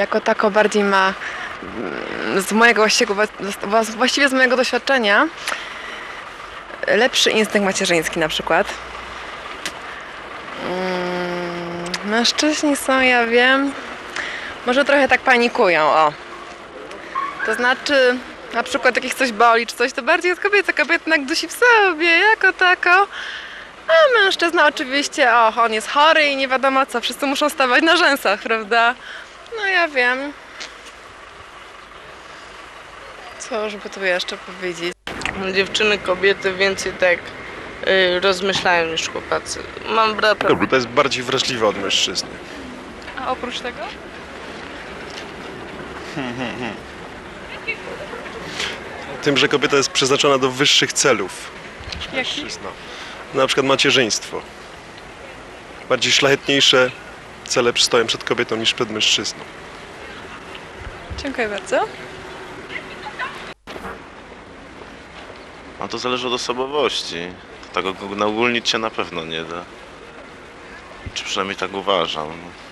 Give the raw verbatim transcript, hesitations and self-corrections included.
jako tako bardziej ma z mojego właściwie, właściwie z mojego doświadczenia lepszy instynkt macierzyński na przykład. Mężczyźni są, ja wiem, może trochę tak panikują, o. To znaczy, na przykład jak ich coś boli czy coś, to bardziej od kobiety. Kobieta jednak dusi w sobie, jako tako. A mężczyzna oczywiście, och, on jest chory i nie wiadomo co, wszyscy muszą stawać na rzęsach, prawda? No ja wiem. Co żeby tu jeszcze powiedzieć? Dziewczyny, kobiety więcej tak y, rozmyślają niż chłopacy. Mam brata. Kobieta jest bardziej wrażliwa od mężczyzny. A oprócz tego? Hmm, hmm, hmm. Tym, że kobieta jest przeznaczona do wyższych celów. Jakich? Mężczyzna. Na przykład macierzyństwo. Bardziej szlachetniejsze cele stoją przed kobietą niż przed mężczyzną. Dziękuję bardzo. No to zależy od osobowości. To tak ogólnić się na pewno nie da. Czy przynajmniej tak uważam.